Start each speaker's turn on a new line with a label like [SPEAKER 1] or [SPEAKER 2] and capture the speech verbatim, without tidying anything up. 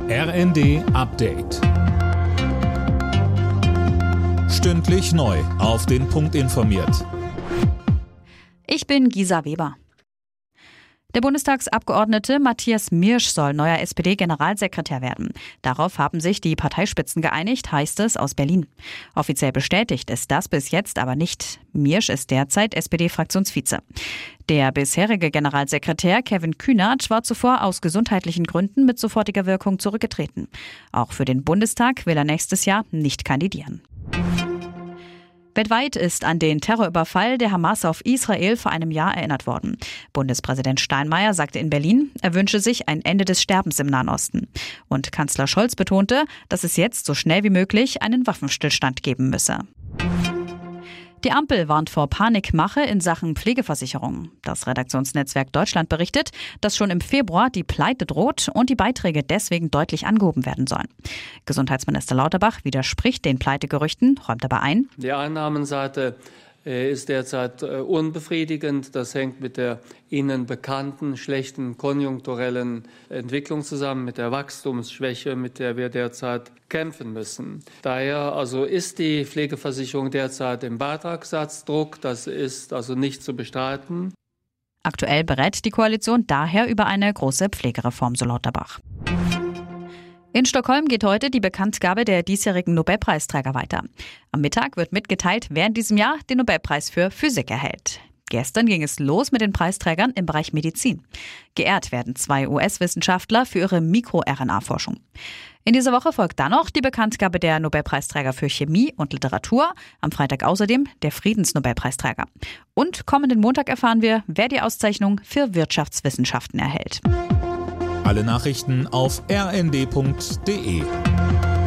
[SPEAKER 1] R N D Update. Stündlich neu auf den Punkt informiert.
[SPEAKER 2] Ich bin Gisa Weber. Der Bundestagsabgeordnete Matthias Mirsch soll neuer S P D-Generalsekretär werden. Darauf haben sich die Parteispitzen geeinigt, heißt es aus Berlin. Offiziell bestätigt ist das bis jetzt aber nicht. Mirsch ist derzeit S P D-Fraktionsvize. Der bisherige Generalsekretär Kevin Kühnert war zuvor aus gesundheitlichen Gründen mit sofortiger Wirkung zurückgetreten. Auch für den Bundestag will er nächstes Jahr nicht kandidieren. Weltweit ist an den Terrorüberfall der Hamas auf Israel vor einem Jahr erinnert worden. Bundespräsident Steinmeier sagte in Berlin, er wünsche sich ein Ende des Sterbens im Nahen Osten. Und Kanzler Scholz betonte, dass es jetzt so schnell wie möglich einen Waffenstillstand geben müsse. Die Ampel warnt vor Panikmache in Sachen Pflegeversicherung. Das Redaktionsnetzwerk Deutschland berichtet, dass schon im Februar die Pleite droht und die Beiträge deswegen deutlich angehoben werden sollen. Gesundheitsminister Lauterbach widerspricht den Pleitegerüchten, räumt aber ein:
[SPEAKER 3] Die Einnahmenseite ist derzeit unbefriedigend. Das hängt mit der Ihnen bekannten schlechten konjunkturellen Entwicklung zusammen, mit der Wachstumsschwäche, mit der wir derzeit kämpfen müssen. Daher also ist die Pflegeversicherung derzeit im Beitragssatzdruck. Das ist also nicht zu bestreiten.
[SPEAKER 2] Aktuell berät die Koalition daher über eine große Pflegereform, so Lauterbach. In Stockholm geht heute die Bekanntgabe der diesjährigen Nobelpreisträger weiter. Am Mittag wird mitgeteilt, wer in diesem Jahr den Nobelpreis für Physik erhält. Gestern ging es los mit den Preisträgern im Bereich Medizin. Geehrt werden zwei U S-Wissenschaftler für ihre Mikro-R N A-Forschung. In dieser Woche folgt dann noch die Bekanntgabe der Nobelpreisträger für Chemie und Literatur. Am Freitag außerdem der Friedensnobelpreisträger. Und kommenden Montag erfahren wir, wer die Auszeichnung für Wirtschaftswissenschaften erhält.
[SPEAKER 1] Alle Nachrichten auf r n d punkt d e.